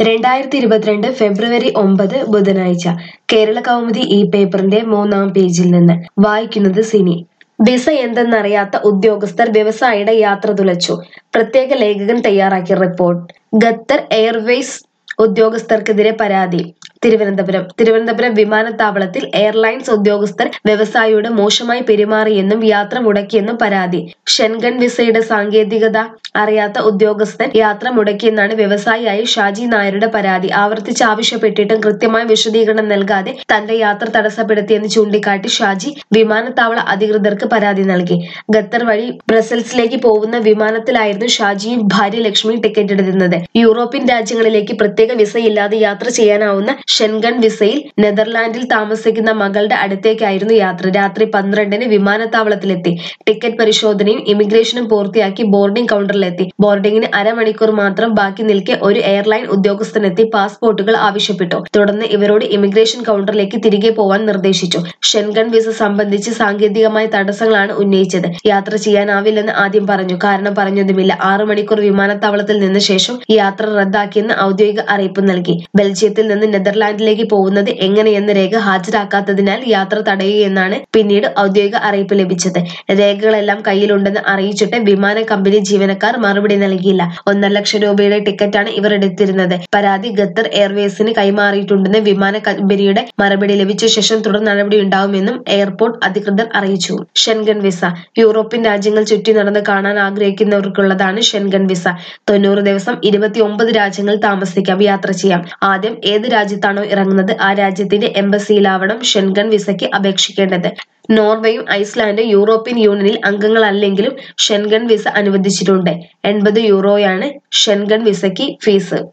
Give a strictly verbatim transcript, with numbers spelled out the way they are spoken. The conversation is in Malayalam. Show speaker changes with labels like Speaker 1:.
Speaker 1: രണ്ടായിരത്തി ഇരുപത്തിരണ്ട് ഫെബ്രുവരി ഒമ്പത് ബുധനാഴ്ച കേരള കൗമുദി ഈ പേപ്പറിന്റെ മൂന്നാം പേജിൽ നിന്ന് വായിക്കുന്നത് സിനി. വിസ എന്തെന്നറിയാത്ത ഉദ്യോഗസ്ഥർ വ്യവസായിയുടെ യാത്ര തുലച്ചു. പ്രത്യേക ലേഖകൻ തയ്യാറാക്കിയ റിപ്പോർട്ട്. ഖത്തർ എയർവേസ് ഉദ്യോഗസ്ഥർക്കെതിരെ പരാതി. തിരുവനന്തപുരം തിരുവനന്തപുരം വിമാനത്താവളത്തിൽ എയർലൈൻസ് ഉദ്യോഗസ്ഥർ വ്യവസായിയോട് മോശമായി പെരുമാറിയെന്നും യാത്ര മുടക്കിയെന്നും പരാതി. ഷെൻഗൻ വിസയുടെ സാങ്കേതികത അറിയാത്ത ഉദ്യോഗസ്ഥൻ യാത്ര മുടക്കിയെന്നാണ് വ്യവസായിയായ ഷാജി നായരുടെ പരാതി. ആവർത്തിച്ച് ആവശ്യപ്പെട്ടിട്ടും കൃത്യമായ വിശദീകരണം നൽകാതെ തന്റെ യാത്ര തടസ്സപ്പെടുത്തിയെന്ന് ചൂണ്ടിക്കാട്ടി ഷാജി വിമാനത്താവള അധികൃതർക്ക് പരാതി നൽകി. ഖത്തർ വഴി ബ്രസൽസിലേക്ക് പോകുന്ന വിമാനത്തിലായിരുന്നു ഷാജിയും ഭാര്യ ലക്ഷ്മിയും ടിക്കറ്റ് എടുത്തിരുന്നത്. യൂറോപ്യൻ രാജ്യങ്ങളിലേക്ക് പ്രത്യേക വിസയില്ലാതെ യാത്ര ചെയ്യാനാവുന്ന ഷെൻഗൻ വിസയിൽ നെതർലാൻഡിൽ താമസിക്കുന്ന മകളുടെ അടുത്തേക്കായിരുന്നു യാത്ര. രാത്രി പന്ത്രണ്ടിന് വിമാനത്താവളത്തിലെത്തി. ടിക്കറ്റ് പരിശോധനയും ഇമിഗ്രേഷനും പൂർത്തിയാക്കി ബോർഡിംഗ് കൗണ്ടറിലെത്തി. ബോർഡിംഗിന് അരമണിക്കൂർ മാത്രം ബാക്കി നിൽക്കെ ഒരു എയർലൈൻ ഉദ്യോഗസ്ഥനെത്തി പാസ്പോർട്ടുകൾ ആവശ്യപ്പെട്ടു. തുടർന്ന് ഇവരോട് ഇമിഗ്രേഷൻ കൗണ്ടറിലേക്ക് തിരികെ പോവാൻ നിർദ്ദേശിച്ചു. ഷെൻഗൻ വിസ സംബന്ധിച്ച് സാങ്കേതികമായ തടസ്സങ്ങളാണ് ഉന്നയിച്ചത്. യാത്ര ചെയ്യാനാവില്ലെന്ന് ആദ്യം പറഞ്ഞു. കാരണം പറഞ്ഞതുമില്ല. ആറു മണിക്കൂർ വിമാനത്താവളത്തിൽ നിന്ന ശേഷം യാത്ര റദ്ദാക്കിയെന്ന് ഔദ്യോഗിക അറിയിപ്പ് നൽകി. ബെൽജിയത്തിൽ നിന്ന് നെതർലാൻഡിലേക്ക് പോകുന്നത് എങ്ങനെയെന്ന രേഖ ഹാജരാക്കാത്തതിനാൽ യാത്ര തടയുകയെന്നാണ് പിന്നീട് ഔദ്യോഗിക അറിയിപ്പ് ലഭിച്ചത്. രേഖകളെല്ലാം കയ്യിലുണ്ടെന്ന് അറിയിച്ചിട്ട് വിമാന കമ്പനി ജീവനക്കാർ മറുപടി നൽകിയില്ല. ഒന്നര ലക്ഷം രൂപയുടെ ടിക്കറ്റാണ് ഇവർ എടുത്തിരുന്നത്. പരാതി ഖത്തർ എയർവേസിന് കൈമാറിയിട്ടുണ്ടെന്ന് വിമാന കമ്പനിയുടെ മറുപടി ലഭിച്ച ശേഷം തുടർ നടപടി ഉണ്ടാവുമെന്നും എയർപോർട്ട് അധികൃതർ അറിയിച്ചു. ഷെൻഗൻ വിസ യൂറോപ്യൻ രാജ്യങ്ങൾ ചുറ്റി നടന്ന് കാണാൻ ആഗ്രഹിക്കുന്നവർക്കുള്ളതാണ് ഷെൻഗൻ വിസ. തൊണ്ണൂറ് ദിവസം ഇരുപത്തി ഒമ്പത് രാജ്യങ്ങൾ താമസിക്കാം, യാത്ര ചെയ്യാം. ആദ്യം ഏത് രാജ്യത്താണോ ഇറങ്ങുന്നത് ആ രാജ്യത്തിന്റെ എംബസിയിലാവണം ഷെൻഗൻ വിസയ്ക്ക് അപേക്ഷിക്കേണ്ടത്. നോർവേയും ഐസ്ലാൻഡും യൂറോപ്യൻ യൂണിയനിൽ അംഗങ്ങളല്ലെങ്കിലും ഷെൻഗൻ വിസ അനുവദിച്ചിട്ടുണ്ട്. എൺപത് യൂറോയാണ് ഷെൻഗൻ വിസയ്ക്ക് ഫീസ്.